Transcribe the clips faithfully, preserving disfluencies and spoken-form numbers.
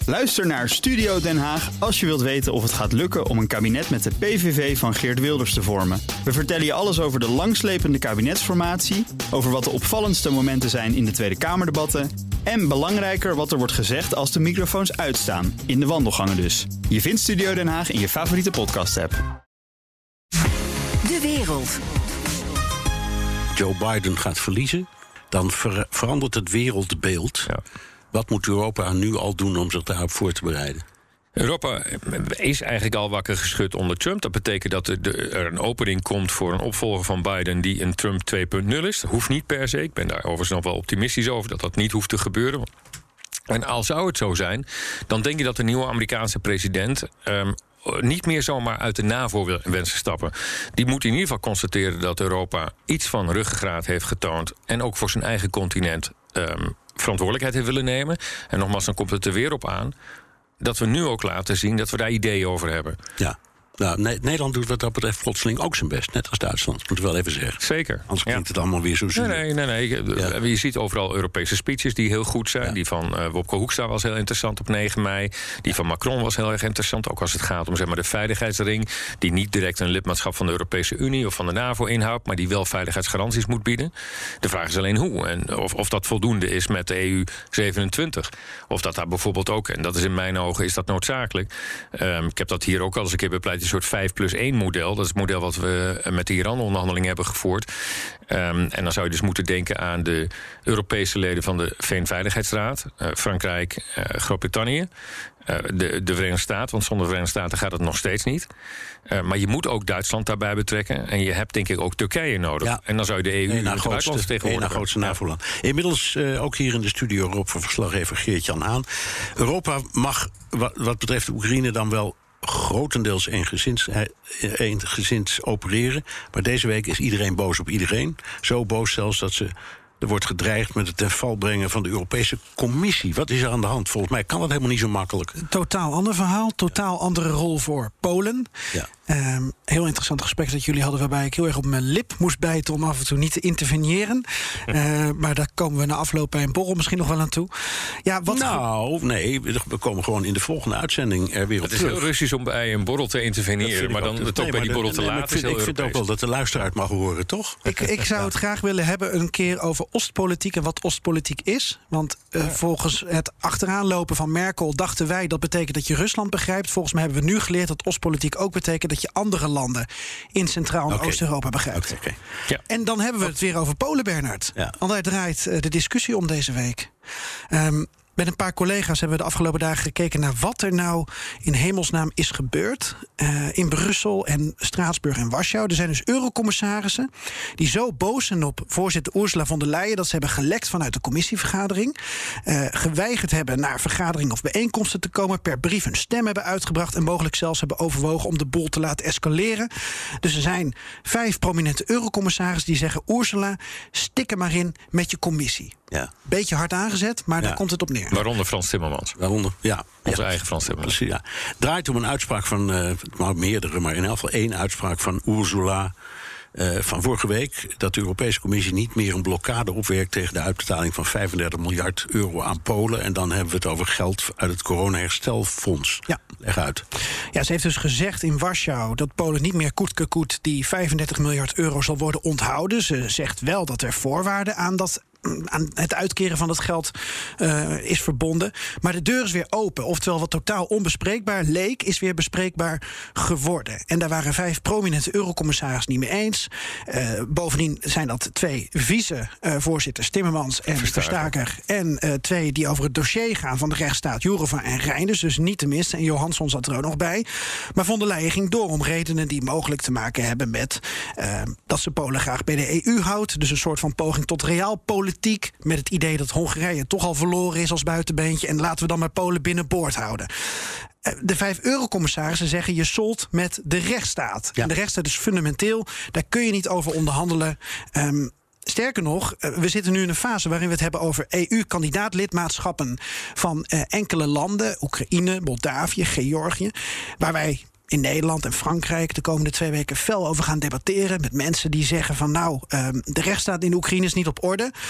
Luister naar Studio Den Haag als je wilt weten of het gaat lukken om een kabinet met de P V V van Geert Wilders te vormen. We vertellen je alles over de langslepende kabinetsformatie, over wat de opvallendste momenten zijn in de Tweede Kamerdebatten en belangrijker wat er wordt gezegd als de microfoons uitstaan, in de wandelgangen dus. Je vindt Studio Den Haag in je favoriete podcast-app. De wereld. Joe Biden gaat verliezen, dan ver- verandert het wereldbeeld. Ja. Wat moet Europa nu al doen om zich daarop voor te bereiden? Europa is eigenlijk al wakker geschud onder Trump. Dat betekent dat er een opening komt voor een opvolger van Biden die een Trump twee punt nul is. Dat hoeft niet per se. Ik ben daar overigens nog wel optimistisch over dat dat niet hoeft te gebeuren. En al zou het zo zijn, dan denk je dat de nieuwe Amerikaanse president Um, niet meer zomaar uit de NAVO wil wensen stappen. Die moet in ieder geval constateren dat Europa iets van ruggengraat heeft getoond en ook voor zijn eigen continent um, verantwoordelijkheid heeft willen nemen. En nogmaals, dan komt het er weer op aan dat we nu ook laten zien dat we daar ideeën over hebben. Ja. Nou, Nederland doet wat dat betreft plotseling ook zijn best. Net als Duitsland, moet ik wel even zeggen. Zeker. Anders klinkt ja. het allemaal weer zo zuur. Nee, nee, nee. nee. Ja. Je ziet overal Europese speeches die heel goed zijn. Ja. Die van uh, Wopke Hoekstra was heel interessant op negen mei. Die van Macron was heel erg interessant. Ook als het gaat om zeg maar, de veiligheidsring. Die niet direct een lidmaatschap van de Europese Unie of van de NAVO inhoudt. Maar die wel veiligheidsgaranties moet bieden. De vraag is alleen hoe. En of, of dat voldoende is met de E U zevenentwintig. Of dat daar bijvoorbeeld ook, en dat is in mijn ogen, is dat noodzakelijk. Um, ik heb dat hier ook al eens een keer bepleit. Een soort vijf plus één model. Dat is het model wat we met de Iran-onderhandeling hebben gevoerd. Um, en dan zou je dus moeten denken aan de Europese leden van de V N-veiligheidsraad. Uh, Frankrijk, uh, Groot-Brittannië. Uh, de, de Verenigde Staten, want zonder de Verenigde Staten gaat het nog steeds niet. Uh, maar je moet ook Duitsland daarbij betrekken. En je hebt denk ik ook Turkije nodig. Ja. En dan zou je de E U naar grootste tegenwoordig. grootste NAVO-land. Inmiddels uh, ook hier in de studio Rob van verslaggever Geert-Jan Haan. Europa mag wat, wat betreft Oekraïne dan wel grotendeels eengezins, eengezins opereren. Maar deze week is iedereen boos op iedereen. Zo boos zelfs dat ze, er wordt gedreigd met het ten val brengen van de Europese Commissie. Wat is er aan de hand? Volgens mij kan dat helemaal niet zo makkelijk. Totaal ander verhaal. Totaal ja. andere rol voor Polen. Ja. Um, heel interessant gesprek dat jullie hadden, waarbij ik heel erg op mijn lip moest bijten om af en toe niet te interveneren. Uh, maar daar komen we na afloop bij een borrel misschien nog wel aan toe. Ja, wat nou, ge- nee, we komen gewoon in de volgende uitzending er weer op terug. Het is heel Russisch om bij een borrel te interveneren, maar dan het ook nee, bij die borrel te nee, laten. Ik vind, ik vind ook wel dat de luisteraar mag horen, toch? Ik, ik zou het graag willen hebben een keer over Oostpolitiek en wat Oostpolitiek is. Want uh, ja. volgens het achteraan van Merkel dachten wij dat betekent dat je Rusland begrijpt. Volgens mij hebben we nu geleerd dat Oostpolitiek ook betekent dat je andere landen in Centraal- en okay. Oost-Europa begrijpt. Okay, okay. Ja. En dan hebben we het weer over Polen, Bernard. Ja. Want daar draait uh, de discussie om deze week. Um, Met een paar collega's hebben we de afgelopen dagen gekeken naar wat er nou in hemelsnaam is gebeurd uh, in Brussel en Straatsburg en Warschau. Er zijn dus eurocommissarissen die zo boos zijn op voorzitter Ursula von der Leyen dat ze hebben gelekt vanuit de commissievergadering, uh, geweigerd hebben naar vergaderingen of bijeenkomsten te komen, per brief hun stem hebben uitgebracht en mogelijk zelfs hebben overwogen om de boel te laten escaleren. Dus er zijn vijf prominente eurocommissarissen die zeggen: Ursula, stik er maar in met je commissie. Ja. Beetje hard aangezet, maar ja. daar komt het op neer. Waaronder Frans Timmermans. Waaronder, ja. Onze ja. eigen Frans Timmermans. Precies, ja. Draait om een uitspraak van, uh, nou meerdere, maar in elk geval één uitspraak van Ursula uh, van vorige week, dat de Europese Commissie niet meer een blokkade opwerkt tegen de uitbetaling van vijfendertig miljard euro aan Polen. En dan hebben we het over geld uit het corona-herstelfonds. Ja. Leg uit. Ja, ze heeft dus gezegd in Warschau dat Polen niet meer koet koet die vijfendertig miljard euro zal worden onthouden. Ze zegt wel dat er voorwaarden aan dat aan het uitkeren van dat geld uh, is verbonden. Maar de deur is weer open. Oftewel, wat totaal onbespreekbaar leek, is weer bespreekbaar geworden. En daar waren vijf prominente eurocommissarissen niet mee eens. Uh, bovendien zijn dat twee vice-voorzitters, uh, Timmermans en Verstaker. En uh, twee die over het dossier gaan van de rechtsstaat, Jourova en Reinders. Dus niet tenminste. En Johansson zat er ook nog bij. Maar von der Leyen ging door om redenen die mogelijk te maken hebben met uh, dat ze Polen graag bij de E U houdt. Dus een soort van poging tot realpolitiek. Met het idee dat Hongarije toch al verloren is als buitenbeentje. En laten we dan maar Polen binnenboord houden. De vijf eurocommissarissen zeggen je solt met de rechtsstaat. Ja. En de rechtsstaat is fundamenteel. Daar kun je niet over onderhandelen. Um, Sterker nog, we zitten nu in een fase waarin we het hebben over E U-kandidaatlidmaatschappen van uh, enkele landen. Oekraïne, Moldavië, Georgië. Waar wij in Nederland en Frankrijk de komende twee weken fel over gaan debatteren met mensen die zeggen van nou, um, de rechtsstaat in Oekraïne is niet op orde.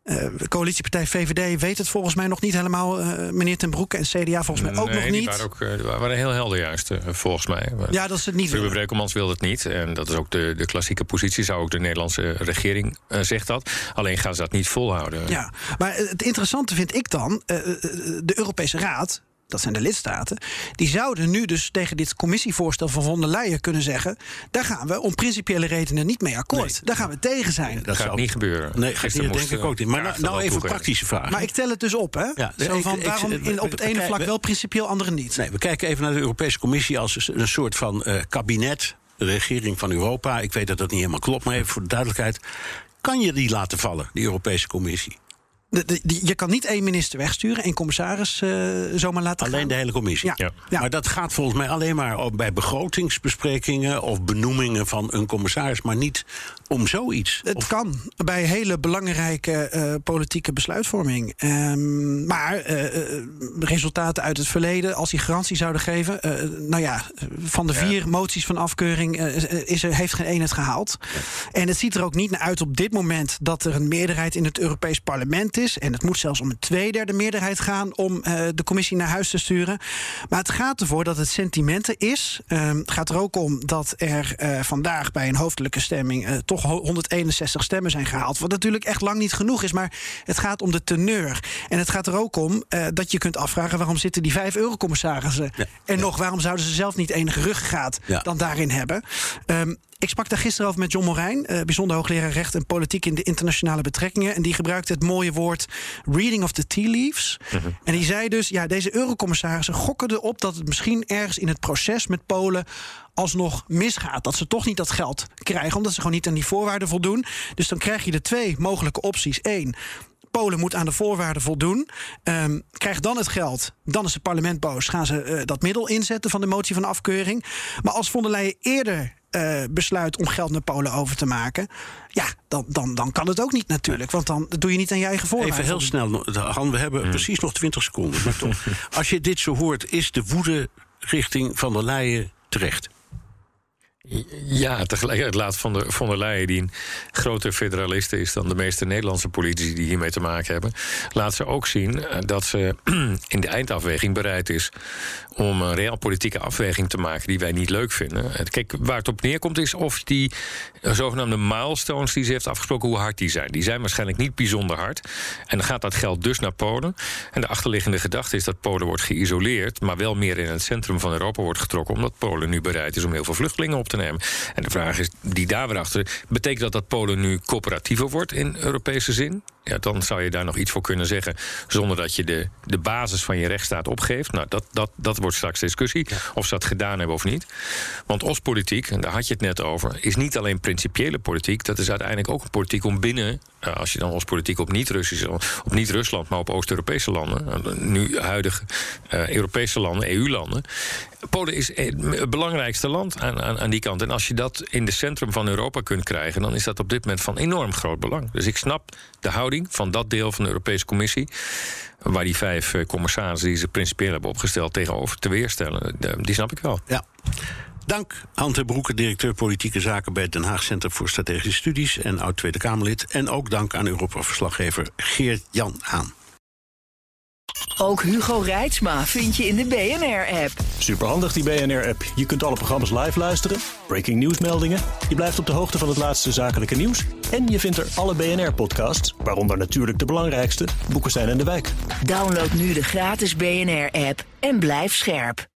Uh, de coalitiepartij V V D weet het volgens mij nog niet helemaal. Uh, meneer Ten Broeke en C D A volgens mij ook nee, nog niet. Die waren, ook, uh, die waren heel helder juist, uh, volgens mij. Ja, dat is het niet. Ruben Brekelmans wil het niet. En dat is ook de, de klassieke positie. Zou ook de Nederlandse regering uh, zegt dat. Alleen gaan ze dat niet volhouden. Ja, maar het interessante vind ik dan, uh, de Europese Raad, dat zijn de lidstaten, die zouden nu dus tegen dit commissievoorstel van von der Leyen kunnen zeggen, daar gaan we om principiële redenen niet mee akkoord. Nee. Daar gaan we tegen zijn. Dat gaat zou niet gebeuren. Nee, dat denk ik ook niet. Maar nou, nou even een praktische vraag. Maar ik tel het dus op, hè? Ja, Zo van, ik, waarom ik, in, op het ene we, vlak we, wel principieel, andere niet? Nee, we kijken even naar de Europese Commissie als een soort van uh, kabinet, de regering van Europa. Ik weet dat dat niet helemaal klopt, maar even voor de duidelijkheid. Kan je die laten vallen, die Europese Commissie? De, de, die, je kan niet één minister wegsturen, één commissaris uh, zomaar laten alleen gaan. De hele commissie? Ja. Ja. Ja. Maar dat gaat volgens mij alleen maar bij begrotingsbesprekingen of benoemingen van een commissaris, maar niet om zoiets. Het of... kan bij hele belangrijke uh, politieke besluitvorming. Um, maar uh, uh, resultaten uit het verleden, als die garantie zouden geven, uh, nou ja, van de vier ja. moties van afkeuring uh, is er, heeft geen één het gehaald. Ja. En het ziet er ook niet naar uit op dit moment dat er een meerderheid in het Europees Parlement is. En het moet zelfs om een tweederde meerderheid gaan om uh, de commissie naar huis te sturen. Maar het gaat ervoor dat het sentimenten is. Um, het gaat er ook om dat er uh, vandaag bij een hoofdelijke stemming uh, toch honderdeenenzestig stemmen zijn gehaald. Wat natuurlijk echt lang niet genoeg is. Maar het gaat om de teneur. En het gaat er ook om uh, dat je kunt afvragen waarom zitten die vijf eurocommissarissen ja. en ja. nog waarom zouden ze zelf niet enige ruggengraat ja. dan daarin hebben. Um, Ik sprak daar gisteren over met John Morijn, uh, bijzonder hoogleraar recht en politiek in de internationale betrekkingen. En die gebruikte het mooie woord reading of the tea leaves. Mm-hmm. En die zei dus, ja, deze eurocommissarissen gokken erop dat het misschien ergens in het proces met Polen alsnog misgaat. Dat ze toch niet dat geld krijgen, omdat ze gewoon niet aan die voorwaarden voldoen. Dus dan krijg je de twee mogelijke opties. Eén, Polen moet aan de voorwaarden voldoen. Um, krijgt dan het geld, dan is het parlement boos. Gaan ze uh, dat middel inzetten van de motie van afkeuring. Maar als von der Leyen eerder Uh, besluit om geld naar Polen over te maken, ja, dan, dan, dan kan het ook niet natuurlijk. Want dan doe je niet aan je eigen voorwaarden. Even heel snel, Han, we hebben mm. precies nog twintig seconden. Maar toch, als je dit zo hoort, is de woede richting Van der Leyen terecht? Ja, tegelijkertijd laat Van der, Von der Leyen, die een grotere federalist is dan de meeste Nederlandse politici die hiermee te maken hebben, laat ze ook zien dat ze in de eindafweging bereid is om een realpolitieke afweging te maken die wij niet leuk vinden. Kijk, waar het op neerkomt is of die zogenaamde milestones die ze heeft afgesproken, hoe hard die zijn. Die zijn waarschijnlijk niet bijzonder hard. En dan gaat dat geld dus naar Polen. En de achterliggende gedachte is dat Polen wordt geïsoleerd, maar wel meer in het centrum van Europa wordt getrokken, omdat Polen nu bereid is om heel veel vluchtelingen op te nemen. En de vraag is, die daar weer achter, betekent dat dat Polen nu coöperatiever wordt in Europese zin? Ja, dan zou je daar nog iets voor kunnen zeggen, zonder dat je de, de basis van je rechtsstaat opgeeft. Nou, dat, dat, dat wordt straks discussie, ja. of ze dat gedaan hebben of niet. Want Oostpolitiek, en daar had je het net over, is niet alleen principiële politiek, dat is uiteindelijk ook een politiek om binnen, uh, als je dan Oostpolitiek op niet-Russisch, op niet-Rusland, maar op Oost-Europese landen, uh, nu huidige uh, Europese landen, E U-landen. Polen is het belangrijkste land aan, aan, aan die kant. En als je dat in het centrum van Europa kunt krijgen, dan is dat op dit moment van enorm groot belang. Dus ik snap de houding van dat deel van de Europese Commissie, waar die vijf commissarissen die ze principieel hebben opgesteld tegenover te weerstellen. Die snap ik wel. Ja. Dank Han Ten Broeke, directeur politieke zaken bij het Den Haag Centrum voor Strategische Studies en oud Tweede Kamerlid. En ook dank aan Europa-verslaggever Geert-Jan Haan. Ook Hugo Reitsma vind je in de B N R-app. Superhandig die B N R-app. Je kunt alle programma's live luisteren, breaking nieuwsmeldingen, je blijft op de hoogte van het laatste zakelijke nieuws en je vindt er alle B N R-podcasts, waaronder natuurlijk de belangrijkste, Boekenstein en de Wijk. Download nu de gratis B N R-app en blijf scherp.